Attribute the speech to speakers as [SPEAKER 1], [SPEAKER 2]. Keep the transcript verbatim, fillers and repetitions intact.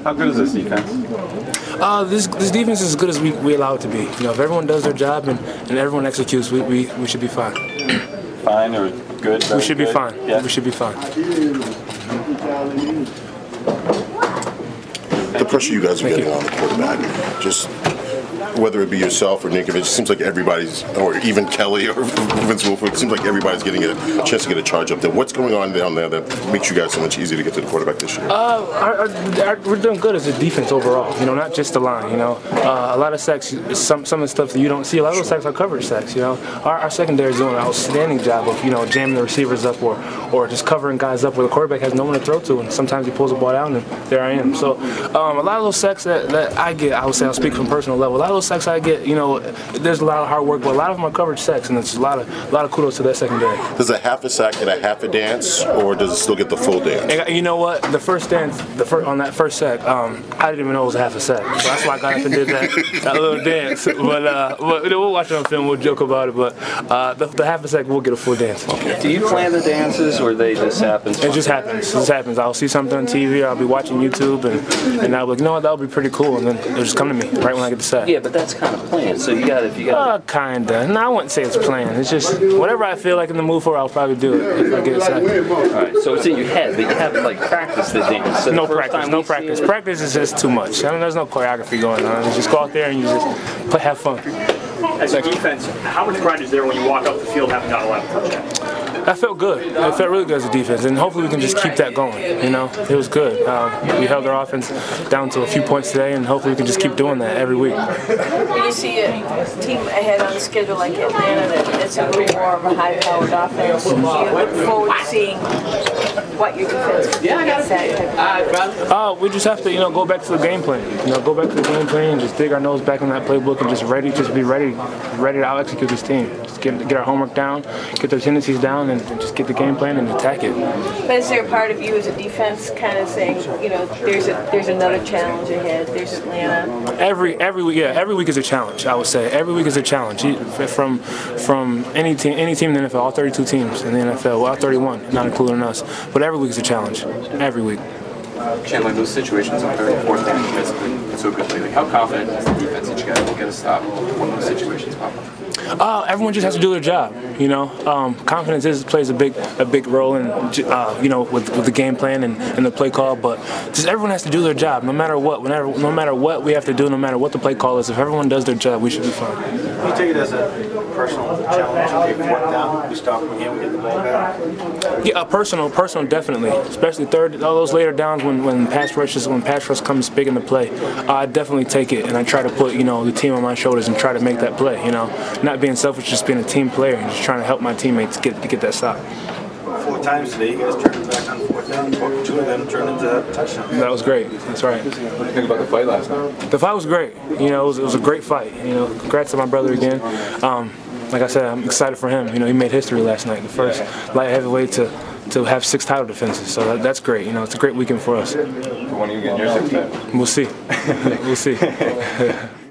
[SPEAKER 1] How good is this defense?
[SPEAKER 2] Uh, this this defense is as good as we, we allow it to be. You know, if everyone does their job and, and everyone executes, we, we, we should be fine.
[SPEAKER 1] Fine or good?
[SPEAKER 2] We should
[SPEAKER 1] good?
[SPEAKER 2] be fine.
[SPEAKER 1] Yeah.
[SPEAKER 2] We should be fine.
[SPEAKER 3] The pressure you guys are
[SPEAKER 2] Thank
[SPEAKER 3] getting
[SPEAKER 2] you.
[SPEAKER 3] on the quarterback, just whether it be yourself or Ninkovich, it seems like everybody's, or even Kelly or Vince Wilfork, it seems like everybody's getting a chance to get a charge up there. What's going on down there that makes you guys so much easier to get to the quarterback this year?
[SPEAKER 2] Uh, our, our, our, we're doing good as a defense overall, you know, not just the line, you know. Uh, a lot of sacks, some some of the stuff that you don't see, a lot of those sacks are coverage sacks, you know. Our, our secondary is doing an outstanding job of, you know, jamming the receivers up or, or just covering guys up where the quarterback has no one to throw to, and sometimes he pulls the ball down and there I am. So um, a lot of those sacks that, that I get, I would say I'll speak from personal level, a lot of those sacks I get, you know, there's a lot of hard work, but a lot of them are coverage sacks, and it's a lot of a lot of kudos to that secondary.
[SPEAKER 3] Does a half a sack get a half a dance, or does it still get the full dance?
[SPEAKER 2] And you know what? The first dance, the first, on that first sack, um, I didn't even know it was a half a sack. So that's why I got up and did that, that little dance. But, uh, but we'll watch it on film. We'll joke about it. But uh, the, the half a sack, we'll get a full dance.
[SPEAKER 1] Do you plan the dances, or they just happen?
[SPEAKER 2] It just happens. It just happens. I'll see something on T V, or I'll be watching YouTube, and, and I'll be like, you know what? That would be pretty cool. And then it'll just come to me right when I get the sack.
[SPEAKER 1] Yeah, but that's kind of planned. So you got if you got.
[SPEAKER 2] Uh, kinda. No, I wouldn't say it's planned. It's just whatever I feel like in the mood for, I'll probably do it if I get a sack.
[SPEAKER 1] All right, so it's in your head, but you haven't like practiced the dance. So
[SPEAKER 2] No
[SPEAKER 1] the first
[SPEAKER 2] practice.
[SPEAKER 1] time
[SPEAKER 2] No
[SPEAKER 1] we see
[SPEAKER 2] practice.
[SPEAKER 1] it-
[SPEAKER 2] Practice is just too much. I mean, there's no choreography going on. You just go out there and you just play, have fun.
[SPEAKER 4] As a defense, how much pride is there when you walk up the field having not allowed a touchdown?
[SPEAKER 2] That felt good. It felt really good as a defense, and hopefully we can just keep that going. You know, it was good. Um, we held our offense down to a few points today, and hopefully we can just keep doing that every week.
[SPEAKER 5] When you see a team ahead on the schedule like Atlanta, that it's a little more of a high-powered offense, do you look forward to seeing what your defense can do against that?
[SPEAKER 2] Uh, we just have to, you know, go back to the game plan. You know, go back to the game plan and just dig our nose back in that playbook and just ready, just be ready, ready to out-execute this team. Just get get our homework down, get their tendencies down, and just get the game plan and attack it.
[SPEAKER 5] But is there a part of you as a defense kind of saying, you know, there's a there's another challenge ahead, there's Atlanta?
[SPEAKER 2] Every every week, yeah, every week is a challenge. I would say every week is a challenge. From from any team, any team in the N F L, all thirty-two teams in the N F L, well, all thirty-one, not including us. But every week is a challenge. Every week.
[SPEAKER 6] Chandler, those situations on third and fourth down, you guys have been so good lately. How confident is the defense that you guys will get a stop when those situations pop up?
[SPEAKER 2] Uh, everyone just has to do their job, you know. Um, confidence is, plays a big a big role in, uh, you know, with, with the game plan and, and the play call. But just everyone has to do their job, no matter what. Whenever, no matter what we have to do, no matter what the play call is. If everyone does their job, we should be fine.
[SPEAKER 7] You take it as a personal challenge. Take fourth down. We stop again. We get the ball back.
[SPEAKER 2] Yeah, uh, personal, personal, definitely. Especially third, all those later downs when when pass rushes, when pass rush comes big into play, uh, I definitely take it and I try to put, you know, the team on my shoulders and try to make that play. You know, not being selfish, just being a team player and just trying to help my teammates get to get that stop.
[SPEAKER 7] Four times today, you guys turned it back on fourth down. Two of them turned into touchdowns.
[SPEAKER 2] That was great. That's right.
[SPEAKER 6] What do you think about the fight last night?
[SPEAKER 2] The fight was great. You know, it was, it was a great fight. You know, congrats to my brother again. Um, like I said, I'm excited for him. You know, he made history last night, the first light heavyweight to to have six title defenses. So that, that's great. You know, it's a great weekend for us.
[SPEAKER 6] When are you getting your sixth?
[SPEAKER 2] We'll see. We'll see.